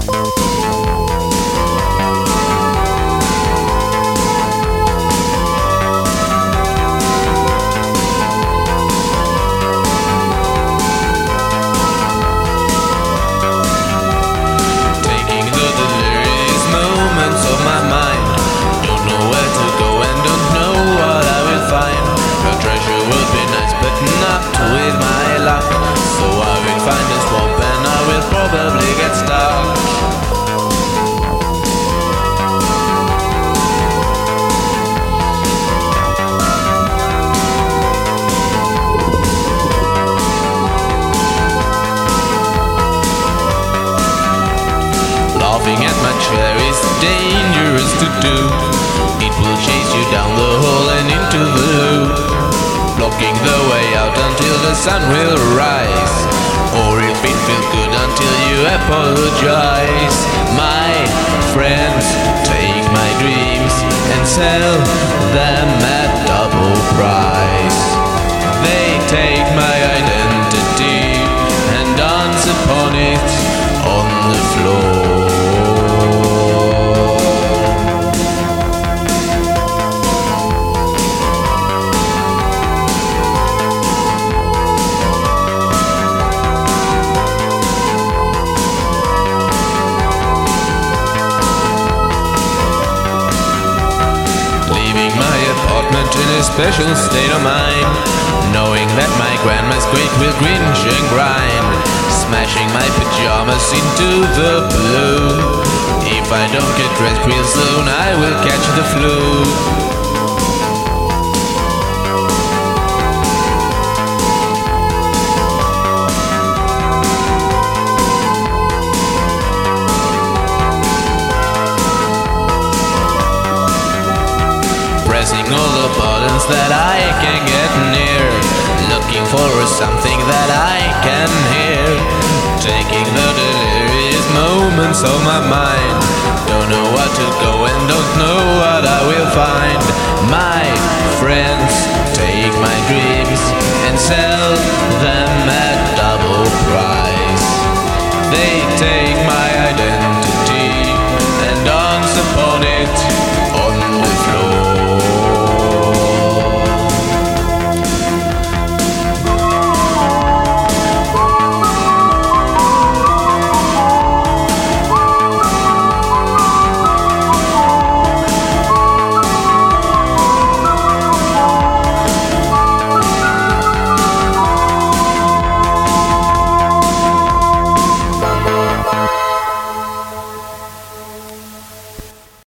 With my luck, so I will find a swamp and I will probably get stuck. Laughing at my chair is dangerous to do. It will chase you down the hole and into the loop, blocking the way out until the sun will rise, or if it feels good until you apologize. My friends take my dreams and sell them at double price. They take my identity and dance upon it on the floor. In a special state of mind, knowing that my grandma's great will cringe and grind, smashing my pajamas into the blue. If I don't get dressed real soon, I will catch the flu. Pressing all the buttons that I can get near, looking for something that I can hear, taking the delirious moments of my mind. Don't know what to go and don't know what I will find. My friends take my dreams and sell them at double price. They take